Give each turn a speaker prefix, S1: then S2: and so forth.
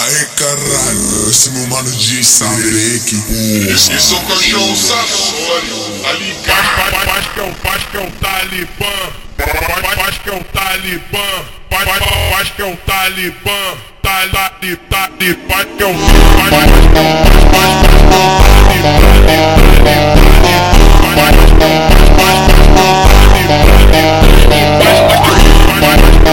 S1: Aê caralho, esse meu mano de Sabeque.
S2: Esse é o cachorro Sassório, tá ligado?
S3: Faz que é o Talibã. Faz que é o Talibã. Faz que é o Talibã. Faz que é o Talibã. Faz que é o